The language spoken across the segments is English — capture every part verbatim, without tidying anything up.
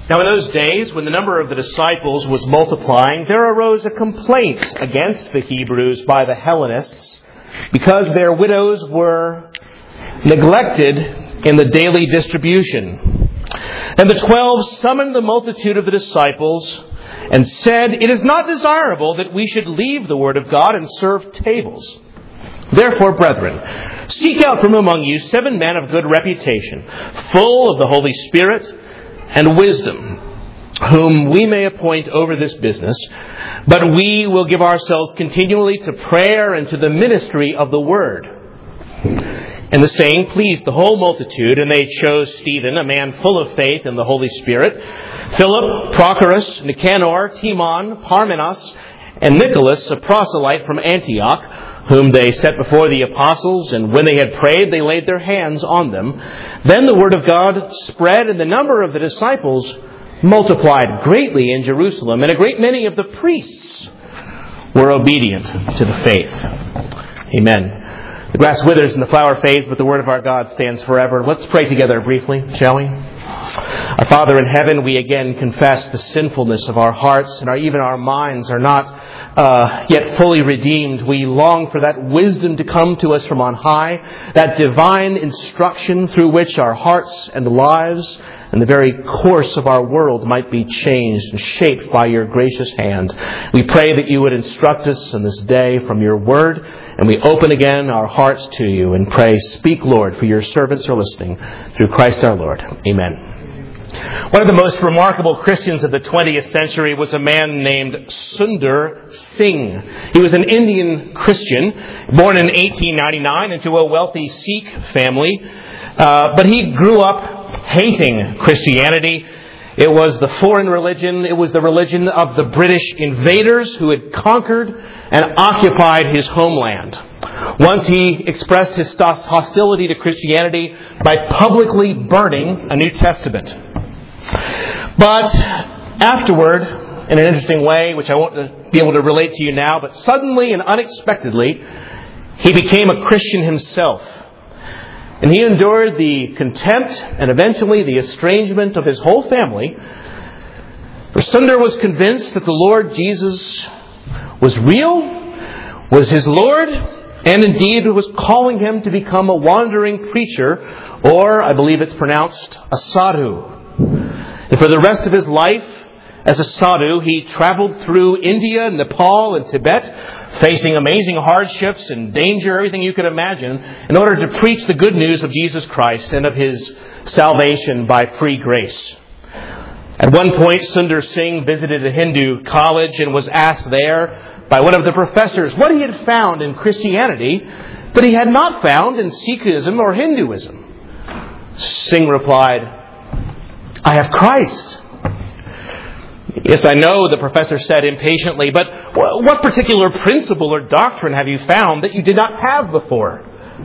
Now in those days, when the number of the disciples was multiplying, there arose a complaint against the Hebrews by the Hellenists because their widows were neglected in the daily distribution. And the twelve summoned the multitude of the disciples and said, "It is not desirable that we should leave the word of God and serve tables. Therefore, brethren, seek out from among you seven men of good reputation, full of the Holy Spirit and wisdom, whom we may appoint over this business, but we will give ourselves continually to prayer and to the ministry of the word." And the saying pleased the whole multitude, and they chose Stephen, a man full of faith and the Holy Spirit, Philip, Prochorus, Nicanor, Timon, Parmenas, and Nicholas, a proselyte from Antioch, whom they set before the apostles, and when they had prayed, they laid their hands on them. Then the word of God spread, and the number of the disciples multiplied greatly in Jerusalem, and a great many of the priests were obedient to the faith. Amen. The grass withers and the flower fades, but the word of our God stands forever. Let's pray together briefly, shall we? Our Father in heaven, we again confess the sinfulness of our hearts, and our, even our minds are not uh, yet fully redeemed. We long for that wisdom to come to us from on high, that divine instruction through which our hearts and lives and the very course of our world might be changed and shaped by your gracious hand. We pray that you would instruct us in this day from your word, and we open again our hearts to you and pray, speak, Lord, for your servants are listening. Through Christ our Lord. Amen. One of the most remarkable Christians of the twentieth century was a man named Sundar Singh. He was an Indian Christian, born in eighteen ninety-nine into a wealthy Sikh family, uh, but he grew up hating Christianity. It was the foreign religion. It was the religion of the British invaders who had conquered and occupied his homeland. Once he expressed his hostility to Christianity by publicly burning a New Testament. But afterward, in an interesting way, which I won't be able to relate to you now, but suddenly and unexpectedly, he became a Christian himself. And he endured the contempt and eventually the estrangement of his whole family. For Sundar was convinced that the Lord Jesus was real, was his Lord, and indeed was calling him to become a wandering preacher, or I believe it's pronounced a sadhu. And for the rest of his life, as a sadhu, he traveled through India, Nepal, and Tibet, facing amazing hardships and danger, everything you could imagine, in order to preach the good news of Jesus Christ and of his salvation by free grace. At one point, Sundar Singh visited a Hindu college and was asked there by one of the professors what he had found in Christianity that he had not found in Sikhism or Hinduism. Singh replied, "I have Christ." "Yes, I know," the professor said impatiently, "but what particular principle or doctrine have you found that you did not have before?"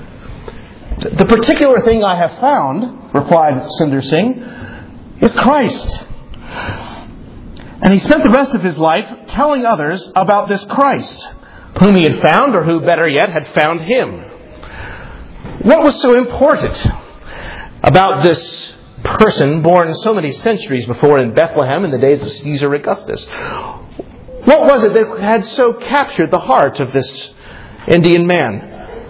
"The particular thing I have found," replied Sundar Singh, "is Christ." And he spent the rest of his life telling others about this Christ, whom he had found, or who, better yet, had found him. What was so important about this person born so many centuries before in Bethlehem in the days of Caesar Augustus? What was it that had so captured the heart of this Indian man?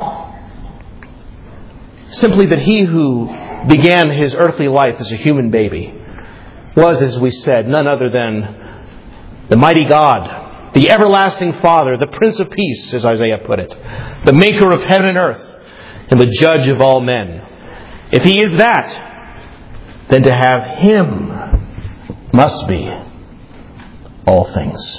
Simply that he who began his earthly life as a human baby was, as we said, none other than the mighty God, the everlasting Father, the Prince of Peace, as Isaiah put it, the maker of heaven and earth, and the judge of all men. If he is that, then to have him must be all things.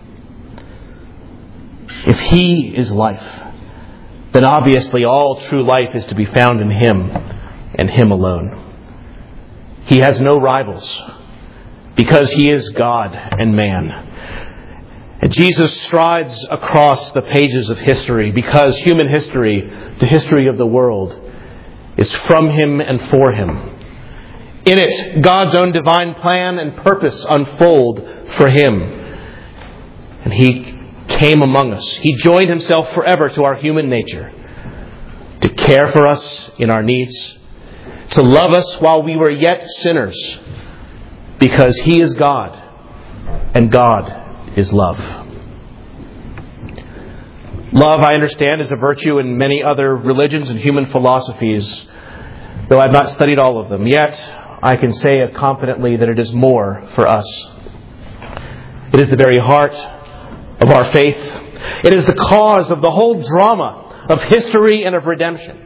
If he is life, then obviously all true life is to be found in him and him alone. He has no rivals because he is God and man. And Jesus strides across the pages of history because human history, the history of the world, is from him and for him. In it, God's own divine plan and purpose unfold for him. And he came among us. He joined himself forever to our human nature, to care for us in our needs, to love us while we were yet sinners, because He is God, and God is love. Love, I understand, is a virtue in many other religions and human philosophies, though I've not studied all of them. Yet, I can say confidently that it is more for us. It is the very heart of our faith. It is the cause of the whole drama of history and of redemption.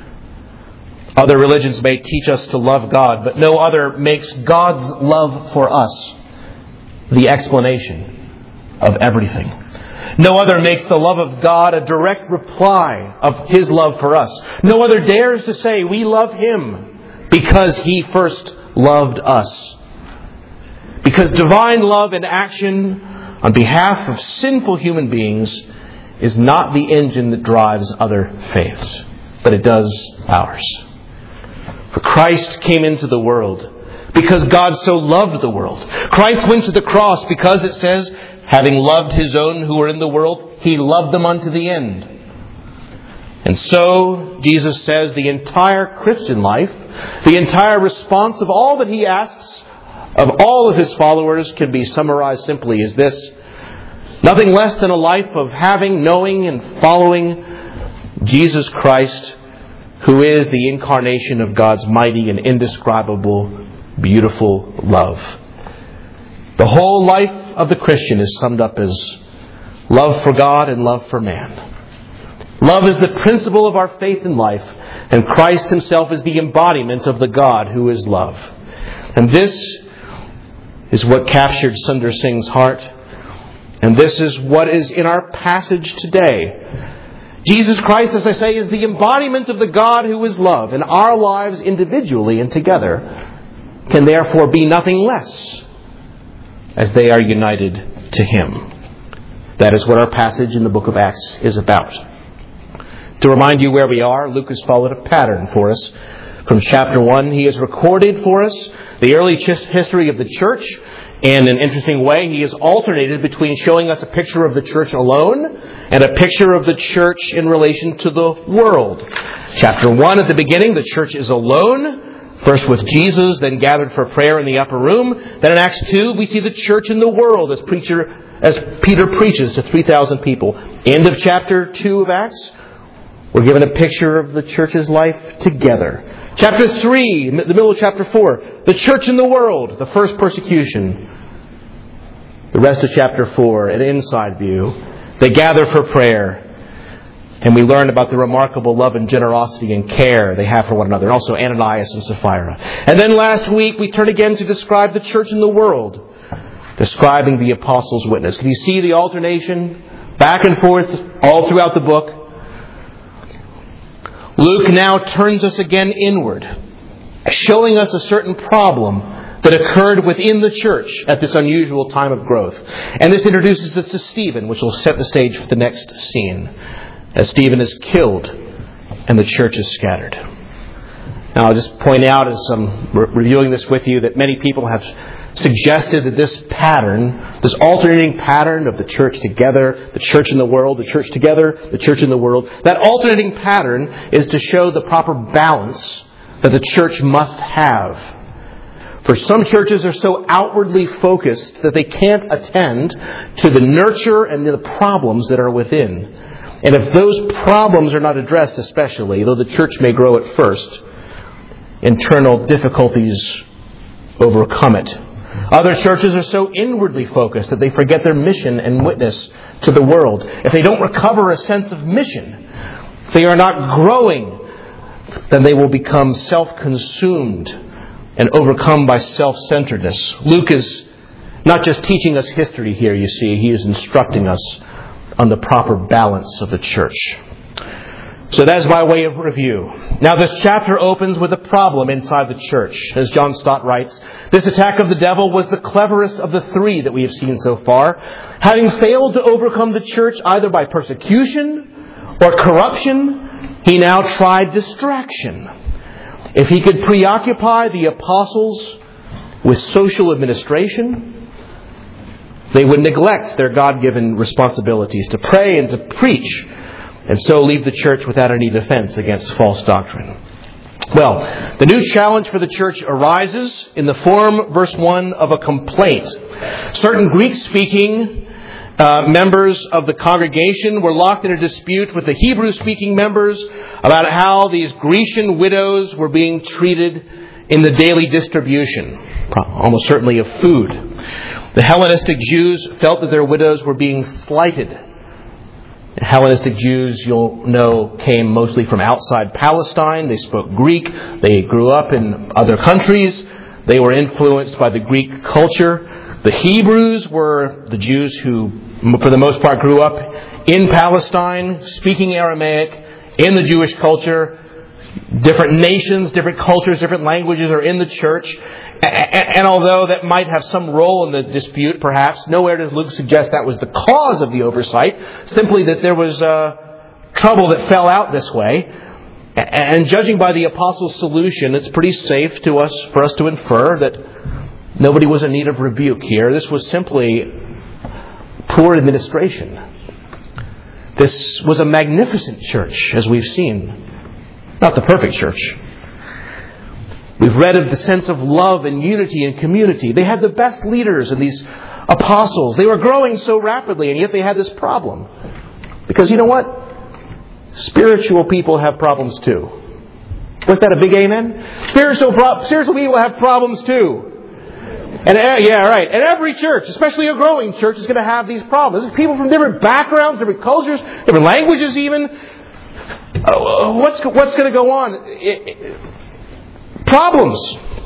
Other religions may teach us to love God, but no other makes God's love for us the explanation of everything. No other makes the love of God a direct reply of His love for us. No other dares to say we love Him because He first loved us. Because divine love in action on behalf of sinful human beings is not the engine that drives other faiths, but it does ours. For Christ came into the world because God so loved the world. Christ went to the cross because it says, having loved His own who were in the world, He loved them unto the end. And so, Jesus says, the entire Christian life, the entire response of all that He asks of all of His followers can be summarized simply as this: nothing less than a life of having, knowing, and following Jesus Christ, who is the incarnation of God's mighty and indescribable, beautiful love. The whole life of the Christian is summed up as love for God and love for man. Love is the principle of our faith in life, and Christ Himself is the embodiment of the God who is love. And this is what captured Sundar Singh's heart, and this is what is in our passage today. Jesus Christ, as I say, is the embodiment of the God who is love, and our lives individually and together can therefore be nothing less as they are united to Him. That is what our passage in the book of Acts is about. To remind you where we are, Luke has followed a pattern for us. From chapter one, he has recorded for us the early history of the church. In an interesting way, he has alternated between showing us a picture of the church alone and a picture of the church in relation to the world. Chapter one, at the beginning, the church is alone, first with Jesus, then gathered for prayer in the upper room. Then in Acts two, we see the church in the world as preacher, as Peter preaches to three thousand people. End of chapter two of Acts, we're given a picture of the church's life together. Chapter three, the middle of chapter four, the church in the world, the first persecution. The rest of chapter four, an inside view. They gather for prayer. And we learn about the remarkable love and generosity and care they have for one another. And also Ananias and Sapphira. And then last week we turn again to describe the church in the world. Describing the apostles' witness. Can you see the alternation? Back and forth all throughout the book. Luke now turns us again inward, showing us a certain problem that occurred within the church at this unusual time of growth. And this introduces us to Stephen, which will set the stage for the next scene, as Stephen is killed and the church is scattered. Now I'll just point out, as I'm re- reviewing this with you, that many people have suggested that this pattern, this alternating pattern of the church together, the church in the world, the church together, the church in the world, that alternating pattern is to show the proper balance that the church must have. For some churches are so outwardly focused that they can't attend to the nurture and the problems that are within. And if those problems are not addressed especially, though the church may grow at first, internal difficulties overcome it. Other churches are so inwardly focused that they forget their mission and witness to the world. If they don't recover a sense of mission, if they are not growing, then they will become self-consumed and overcome by self-centeredness. Luke is not just teaching us history here, you see. He is instructing us on the proper balance of the church. So that is by way of review. Now this chapter opens with a problem inside the church. As John Stott writes, this attack of the devil was the cleverest of the three that we have seen so far. Having failed to overcome the church either by persecution or corruption, he now tried distraction. If he could preoccupy the apostles with social administration, they would neglect their God-given responsibilities to pray and to preach, and so leave the church without any defense against false doctrine. Well, the new challenge for the church arises in the form, verse one, of a complaint. Certain Greek-speaking uh, members of the congregation were locked in a dispute with the Hebrew-speaking members about how these Grecian widows were being treated in the daily distribution, almost certainly of food. The Hellenistic Jews felt that their widows were being slighted. Hellenistic Jews, you'll know, came mostly from outside Palestine. They spoke Greek. They grew up in other countries. They were influenced by the Greek culture. The Hebrews were the Jews who, for the most part, grew up in Palestine, speaking Aramaic, in the Jewish culture. Different nations, different cultures, different languages are in the church. And although that might have some role in the dispute, perhaps, nowhere does Luke suggest that was the cause of the oversight. Simply that there was uh, trouble that fell out this way. And judging by the apostles' solution, it's pretty safe to us for us to infer that nobody was in need of rebuke here. This was simply poor administration. This was a magnificent church, as we've seen. Not the perfect church. We've read of the sense of love and unity and community. They had the best leaders in these apostles. They were growing so rapidly, and yet they had this problem. Because you know what? Spiritual people have problems too. Was that a big amen? Spiritual pro- spiritual people have problems too. And uh, yeah, right. And every church, especially a growing church, is going to have these problems. There's people from different backgrounds, different cultures, different languages even. Uh, what's what's going to go on? It, it, Problems.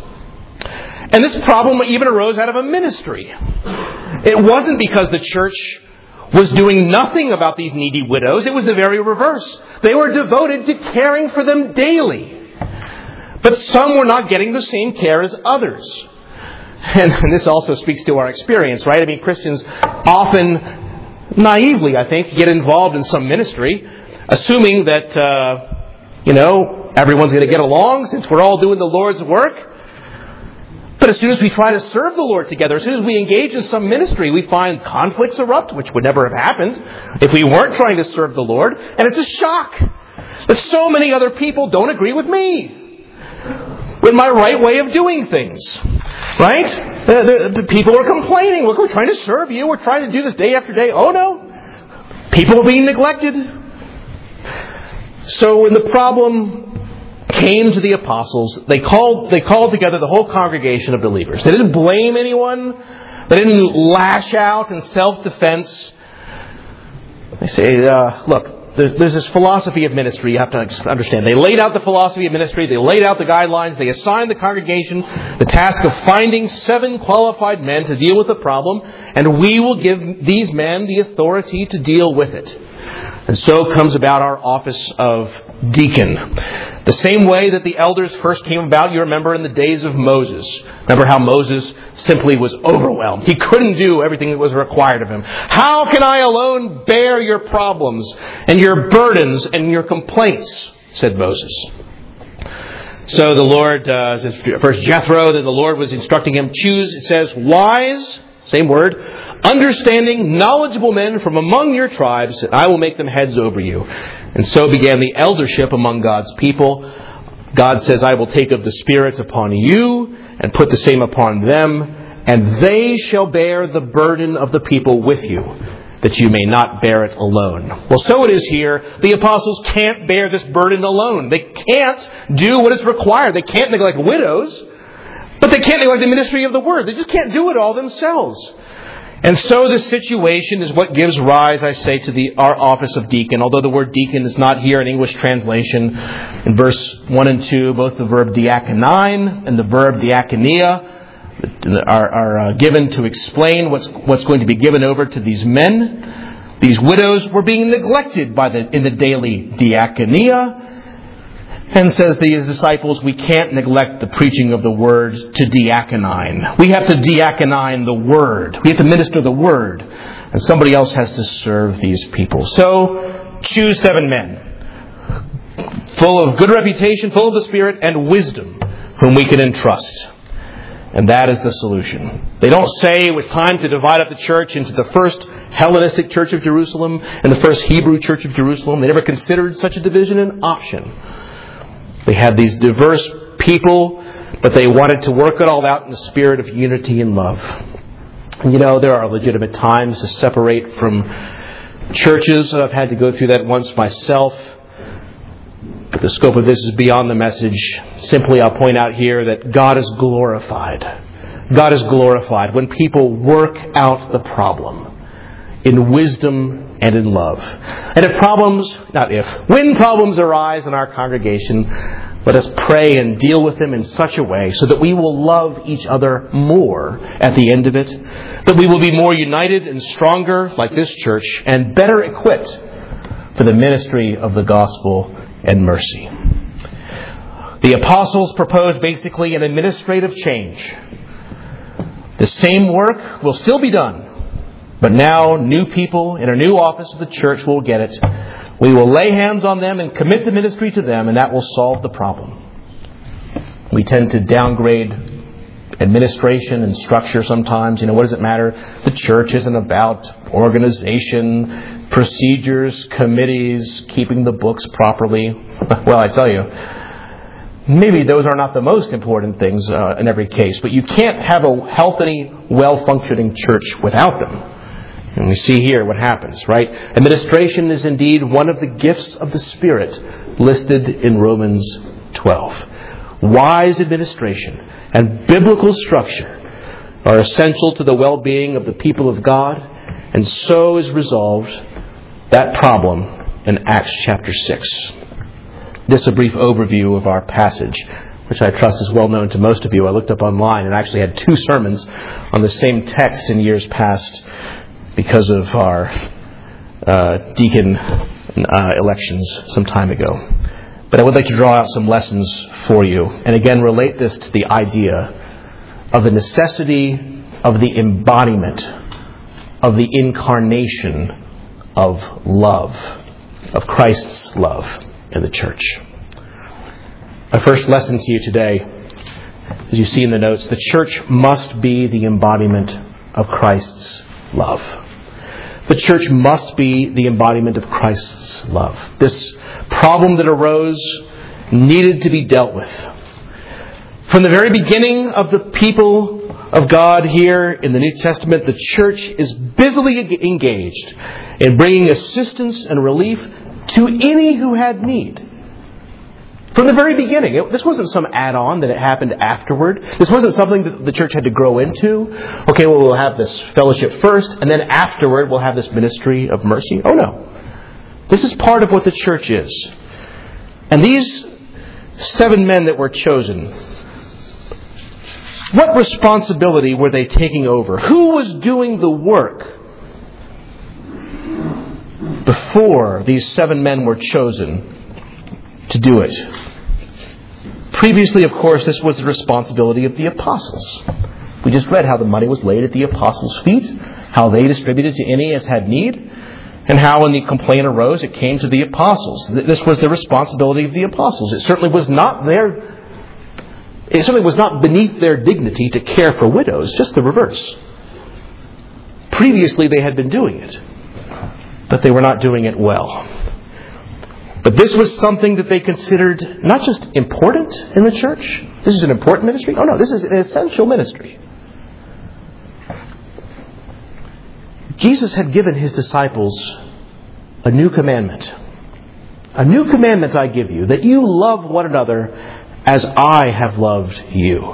And this problem even arose out of a ministry. It wasn't because the church was doing nothing about these needy widows. It was the very reverse. They were devoted to caring for them daily. But some were not getting the same care as others. And, and this also speaks to our experience, right? I mean, Christians often, naively, I think, get involved in some ministry, assuming that, uh, you know, everyone's going to get along since we're all doing the Lord's work. But as soon as we try to serve the Lord together, as soon as we engage in some ministry, we find conflicts erupt, which would never have happened if we weren't trying to serve the Lord. And it's a shock that so many other people don't agree with me, with my right way of doing things. Right? The, the, the people are complaining. Look, we're trying to serve you. We're trying to do this day after day. Oh no. People are being neglected. So when the problem came to the apostles, they called they called together the whole congregation of believers. They didn't blame anyone. They didn't lash out in self-defense. They say, uh, look, there's, there's this philosophy of ministry you have to understand. They laid out the philosophy of ministry. They laid out the guidelines. They assigned the congregation the task of finding seven qualified men to deal with the problem, and we will give these men the authority to deal with it. And so comes about our office of deacon. The same way that the elders first came about, you remember, in the days of Moses. Remember how Moses simply was overwhelmed. He couldn't do everything that was required of him. How can I alone bear your problems and your burdens and your complaints? Said Moses. So the Lord, uh, first Jethro, then the Lord was instructing him, choose, it says, wise, same word, understanding, knowledgeable men from among your tribes, and I will make them heads over you. And so began the eldership among God's people. God says, I will take of the Spirit upon you and put the same upon them, and they shall bear the burden of the people with you, that you may not bear it alone. Well, so it is here. The apostles can't bear this burden alone. They can't do what is required. They can't neglect widows. But they can't neglect the ministry of the Word. They just can't do it all themselves. And so this situation is what gives rise, I say, to the our office of deacon. Although the word deacon is not here in English translation. In verse one and two, both the verb diakonein and the verb diakonia are, are uh, given to explain what's what's going to be given over to these men. These widows were being neglected by the in the daily diakonia. And says these disciples, we can't neglect the preaching of the Word to diakonine. We have to diakonine the Word. We have to minister the Word. And somebody else has to serve these people. So, choose seven men. Full of good reputation, full of the Spirit and wisdom, whom we can entrust. And that is the solution. They don't say it was time to divide up the church into the first Hellenistic church of Jerusalem and the first Hebrew church of Jerusalem. They never considered such a division an option. They had these diverse people, but they wanted to work it all out in the spirit of unity and love. And you know, there are legitimate times to separate from churches. I've had to go through that once myself. But the scope of this is beyond the message. Simply, I'll point out here that God is glorified. God is glorified when people work out the problem in wisdom and in love. And if problems, not if, when problems arise in our congregation, let us pray and deal with them in such a way so that we will love each other more at the end of it, that we will be more united and stronger like this church and better equipped for the ministry of the gospel and mercy. The apostles proposed basically an administrative change. The same work will still be done, but now new people in a new office of the church will get it. We will lay hands on them and commit the ministry to them, and that will solve the problem. We tend to downgrade administration and structure sometimes. You know, what does it matter? The church isn't about organization, procedures, committees, keeping the books properly. Well, I tell you, maybe those are not the most important things uh, in every case, but you can't have a healthy, well-functioning church without them. And we see here what happens, right? Administration is indeed one of the gifts of the Spirit listed in Romans twelve. Wise administration and biblical structure are essential to the well-being of the people of God, and so is resolved that problem in Acts chapter six. This is a brief overview of our passage, which I trust is well known to most of you. I looked up online and actually had two sermons on the same text in years past because of our uh, deacon uh, elections some time ago. But I would like to draw out some lessons for you, and again relate this to the idea of the necessity of the embodiment of the incarnation of love, of Christ's love in the church. My first lesson to you today, as you see in the notes, the church must be the embodiment of Christ's love. The church must be the embodiment of Christ's love. This problem that arose needed to be dealt with. From the very beginning of the people of God here in the New Testament, the church is busily engaged in bringing assistance and relief to any who had need. From the very beginning, it, this wasn't some add-on that it happened afterward. This wasn't something that the church had to grow into. Okay, well, we'll have this fellowship first, and then afterward we'll have this ministry of mercy. Oh, no. This is part of what the church is. And these seven men that were chosen, what responsibility were they taking over? Who was doing the work before these seven men were chosen to do it? Previously, of course, this was the responsibility of the apostles. We just read how the money was laid at the apostles' feet, how they distributed to any as had need, and how when the complaint arose, it came to the apostles. This was the responsibility of the apostles. It certainly was not their, it certainly was not beneath their dignity to care for widows, just the reverse. Previously, they had been doing it, but they were not doing it well. But this was something that they considered not just important in the church. This is an important ministry. Oh no, this is an essential ministry. Jesus had given His disciples a new commandment. A new commandment I give you, that you love one another as I have loved you.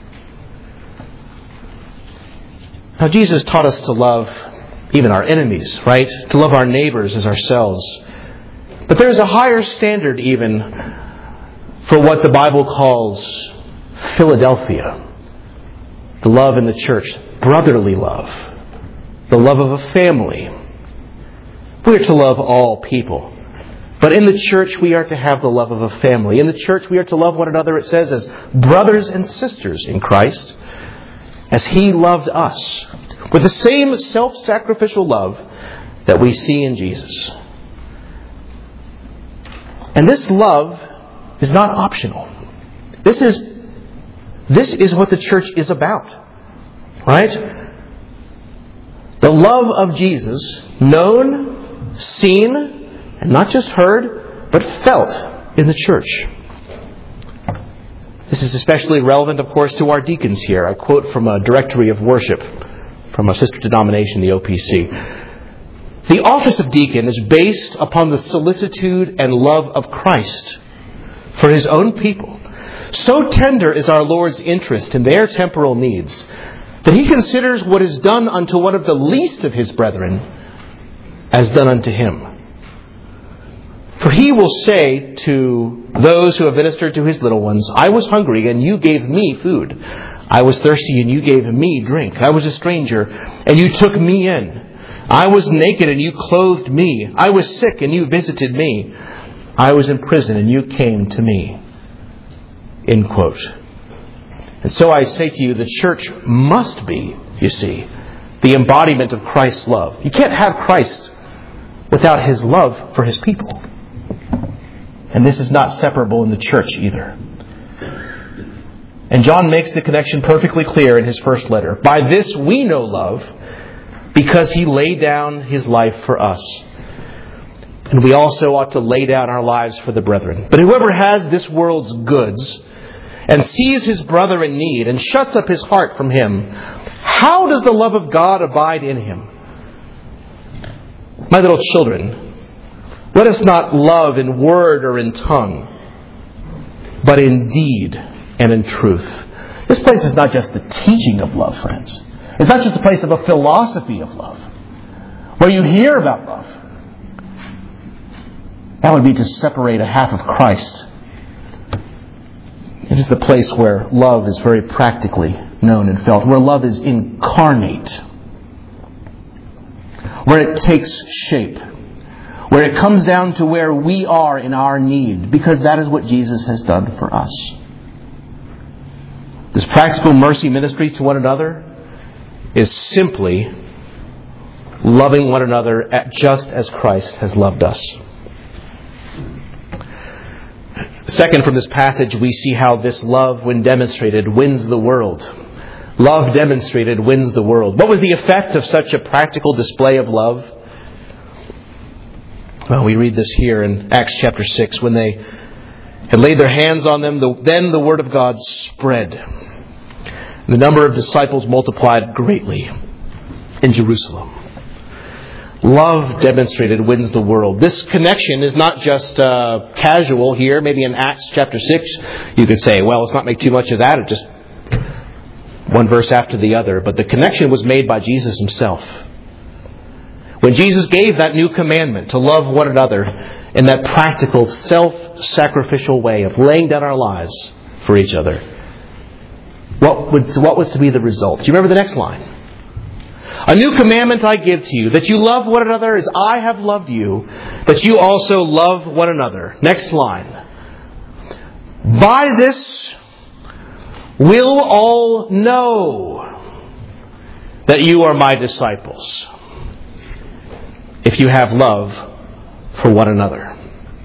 Now Jesus taught us to love even our enemies, right? To love our neighbors as ourselves. But there's a higher standard even for what the Bible calls Philadelphia. The love in the church, brotherly love. The love of a family. We are to love all people. But in the church we are to have the love of a family. In the church we are to love one another, it says, as brothers and sisters in Christ, as He loved us, with the same self-sacrificial love that we see in Jesus. And this love is not optional. This is, this is what the church is about. Right? The love of Jesus, known, seen, and not just heard, but felt in the church. This is especially relevant, of course, to our deacons here. I quote from a directory of worship from a sister denomination, the O P C. The office of deacon is based upon the solicitude and love of Christ for His own people. So tender is our Lord's interest in their temporal needs that He considers what is done unto one of the least of His brethren as done unto Him. For He will say to those who have ministered to His little ones, I was hungry and you gave me food. I was thirsty and you gave me drink. I was a stranger and you took me in. I was naked and you clothed me. I was sick and you visited me. I was in prison and you came to me. End quote. And so I say to you, the church must be, you see, the embodiment of Christ's love. You can't have Christ without His love for His people. And this is not separable in the church either. And John makes the connection perfectly clear in his first letter. By this we know love, because He laid down His life for us. And we also ought to lay down our lives for the brethren. But whoever has this world's goods and sees his brother in need and shuts up his heart from him, how does the love of God abide in him? My little children, let us not love in word or in tongue, but in deed and in truth. This place is not just the teaching of love, friends. It's not just a place of a philosophy of love, where you hear about love. That would be to separate a half of Christ. It is the place where love is very practically known and felt, where love is incarnate, where it takes shape, where it comes down to where we are in our need, because that is what Jesus has done for us. This practical mercy ministry to one another is simply loving one another just as Christ has loved us. Second, from this passage, we see how this love, when demonstrated, wins the world. Love demonstrated wins the world. What was the effect of such a practical display of love? Well, we read this here in Acts chapter six. When they had laid their hands on them, the, then the word of God spread. The number of disciples multiplied greatly in Jerusalem. Love demonstrated wins the world. This connection is not just uh, casual here. Maybe in Acts chapter six, you could say, well, let's not make too much of that. It's just one verse after the other. But the connection was made by Jesus Himself. When Jesus gave that new commandment to love one another in that practical, self-sacrificial way of laying down our lives for each other, what, would, what was to be the result? Do you remember the next line? A new commandment I give to you, that you love one another as I have loved you, that you also love one another. Next line. By this will all know that you are my disciples, if you have love for one another.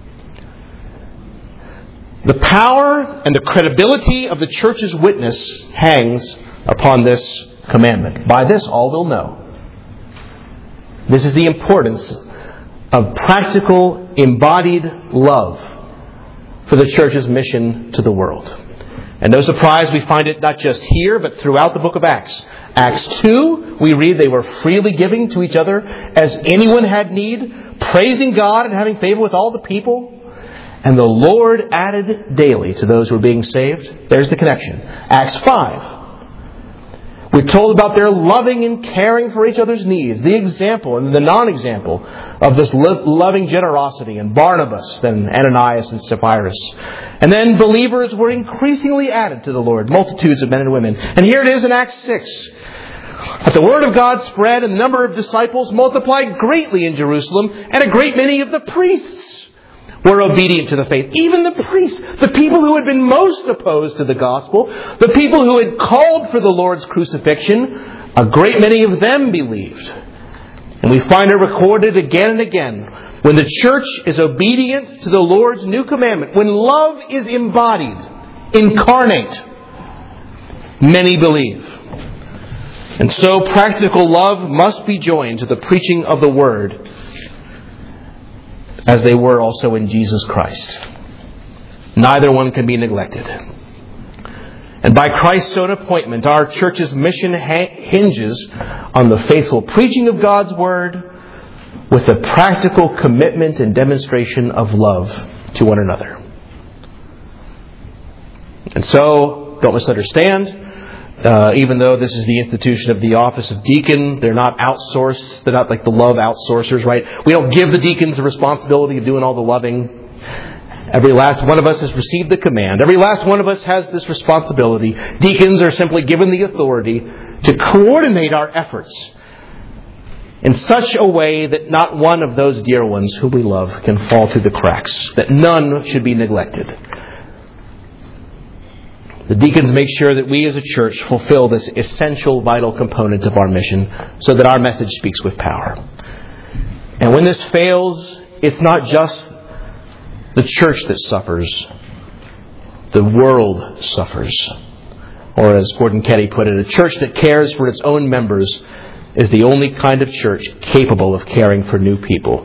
The power and the credibility of the church's witness hangs upon this commandment. By this all will know. This is the importance of practical, embodied love for the church's mission to the world. And no surprise, we find it not just here, but throughout the book of Acts. Acts two, we read they were freely giving to each other as anyone had need, praising God and having favor with all the people. And the Lord added daily to those who were being saved. There's the connection. Acts five. We're told about their loving and caring for each other's needs. The example and the non-example of this loving generosity in Barnabas, then Ananias and Sapphira. And then believers were increasingly added to the Lord, multitudes of men and women. And here it is in Acts six. But the word of God spread and the number of disciples multiplied greatly in Jerusalem, and a great many of the priests were obedient to the faith. Even the priests, the people who had been most opposed to the gospel, the people who had called for the Lord's crucifixion, a great many of them believed. And we find it recorded again and again. When the church is obedient to the Lord's new commandment, when love is embodied, incarnate, many believe. And so practical love must be joined to the preaching of the Word, as they were also in Jesus Christ. Neither one can be neglected. And by Christ's own appointment, our church's mission hinges on the faithful preaching of God's Word with the practical commitment and demonstration of love to one another. And so, don't misunderstand, uh, even though this is the institution of the office of deacon, they're not outsourced, they're not like the love outsourcers, right? We don't give the deacons the responsibility of doing all the loving. Every last one of us has received the command. Every last one of us has this responsibility. Deacons are simply given the authority to coordinate our efforts in such a way that not one of those dear ones who we love can fall through the cracks, that none should be neglected. The deacons make sure that we as a church fulfill this essential, vital component of our mission so that our message speaks with power. And when this fails, it's not just the church that suffers. The world suffers. Or as Gordon Ketty put it, a church that cares for its own members is the only kind of church capable of caring for new people.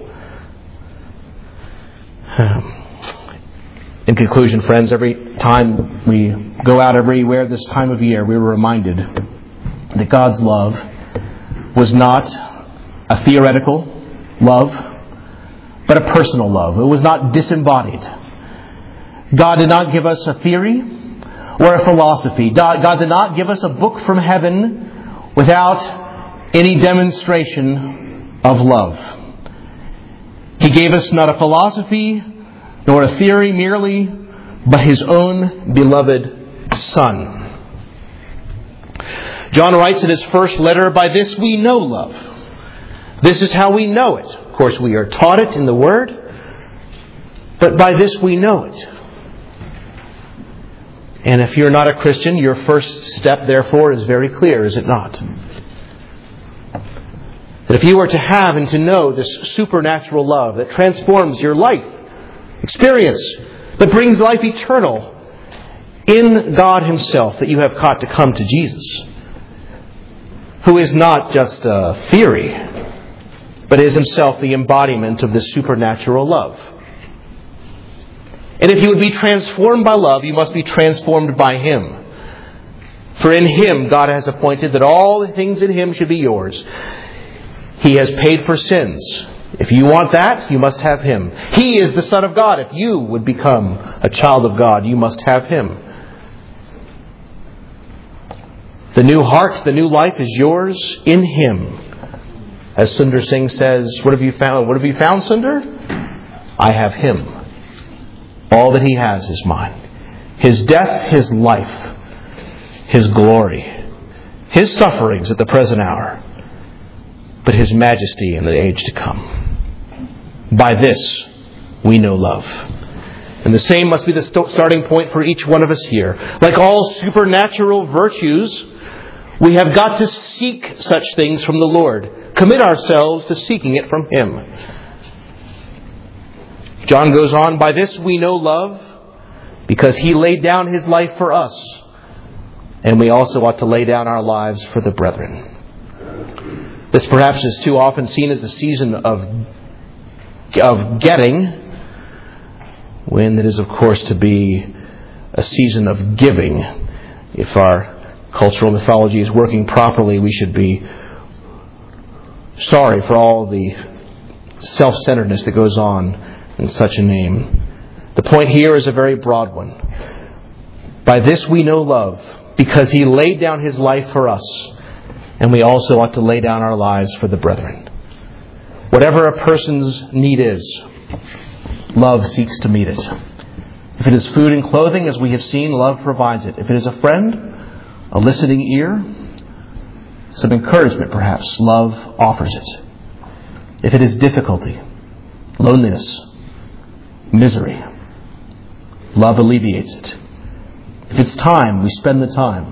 In conclusion, friends, every time we go out everywhere this time of year, we were reminded that God's love was not a theoretical love, but a personal love. It was not disembodied. God did not give us a theory or a philosophy. God did not give us a book from heaven without any demonstration of love. He gave us not a philosophy nor a theory merely, but His own beloved Son. John writes in his first letter, "By this we know love. This is how we know it." Of course, we are taught it in the Word, but by this we know it. And if you're not a Christian, your first step, therefore, is very clear, is it not? That if you are to have and to know this supernatural love that transforms your life experience, that brings life eternal in God Himself, that you have got to come to Jesus, who is not just a theory, but is Himself the embodiment of this supernatural love. And if you would be transformed by love, you must be transformed by Him. For in Him, God has appointed that all the things in Him should be yours. He has paid for sins. If you want that, you must have Him. He is the Son of God. If you would become a child of God, you must have Him. The new heart, the new life is yours in Him. As Sundar Singh says, what have you found? What have you found, Sundar? I have Him. All that He has is mine. His death, His life, His glory, His sufferings at the present hour, but His majesty in the age to come. By this we know love. And the same must be the st- starting point for each one of us here. Like all supernatural virtues, we have got to seek such things from the Lord. Commit ourselves to seeking it from Him. John goes on, by this we know love, because He laid down His life for us, and we also ought to lay down our lives for the brethren. This perhaps is too often seen as a season of, of getting, when it is, of course, to be a season of giving. If our cultural mythology is working properly, we should be sorry for all the self-centeredness that goes on in such a name. The point here is a very broad one. By this we know love, because He laid down His life for us, and we also ought to lay down our lives for the brethren. Whatever a person's need is, love seeks to meet it. If it is food and clothing, as we have seen, love provides it. If it is a friend, a listening ear, some encouragement perhaps, love offers it. If it is difficulty, loneliness, misery, love alleviates it. If it's time, we spend the time.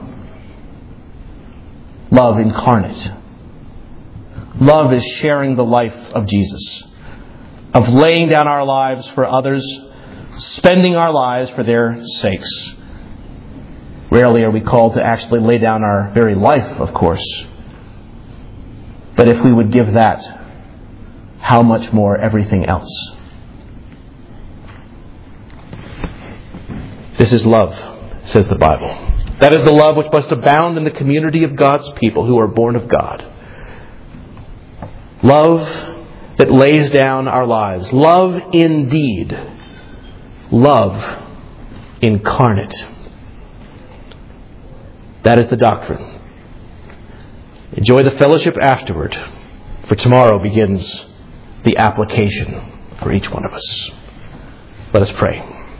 Love incarnate. Love is sharing the life of Jesus, of laying down our lives for others, spending our lives for their sakes. Rarely are we called to actually lay down our very life, of course. But if we would give that, how much more everything else? This is love, says the Bible. That is the love which must abound in the community of God's people who are born of God. Love that lays down our lives. Love indeed. Love incarnate. That is the doctrine. Enjoy the fellowship afterward, for tomorrow begins the application for each one of us. Let us pray.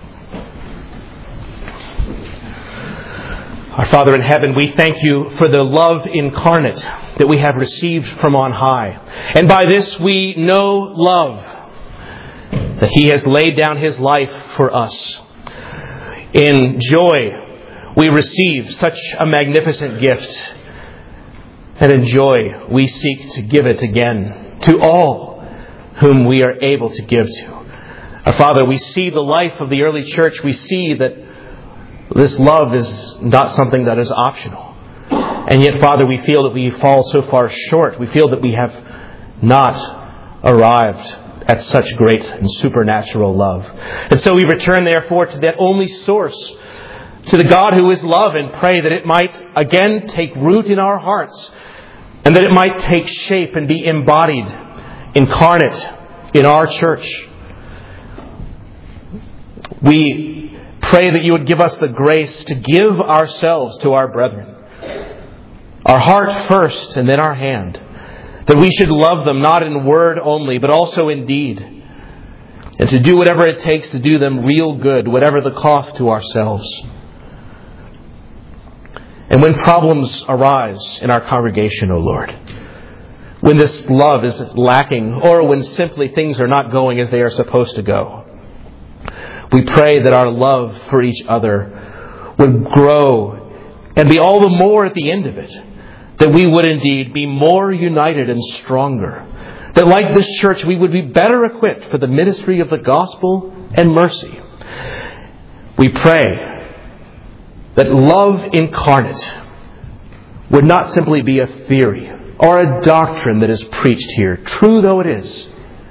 Our Father in heaven, we thank you for the love incarnate that we have received from on high. And by this we know love, that He has laid down His life for us. In joy, we receive such a magnificent gift. And in joy, we seek to give it again to all whom we are able to give to. Our Father, we see the life of the early church. We see that this love is not something that is optional. And yet, Father, we feel that we fall so far short. We feel that we have not arrived at such great and supernatural love. And so we return, therefore, to that only source, to the God who is love, and pray that it might again take root in our hearts, and that it might take shape and be embodied, incarnate in our church. We pray that you would give us the grace to give ourselves to our brethren. Our heart first and then our hand. That we should love them not in word only, but also in deed. And to do whatever it takes to do them real good, whatever the cost to ourselves. And when problems arise in our congregation, O Lord, when this love is lacking, or when simply things are not going as they are supposed to go, we pray that our love for each other would grow and be all the more at the end of it, that we would indeed be more united and stronger. That like this church, we would be better equipped for the ministry of the gospel and mercy. We pray that love incarnate would not simply be a theory or a doctrine that is preached here, true though it is.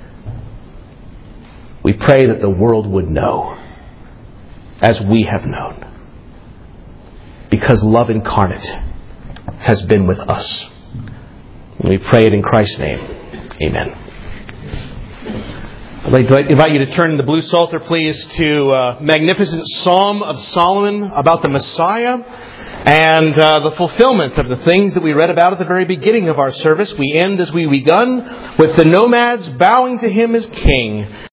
We pray that the world would know, as we have known, because love incarnate has been with us. We pray it in Christ's name. Amen. I'd like to invite you to turn in the blue psalter, please, to a magnificent Psalm of Solomon about the Messiah and uh, the fulfillment of the things that we read about at the very beginning of our service. We end as we begun with the nomads bowing to Him as King.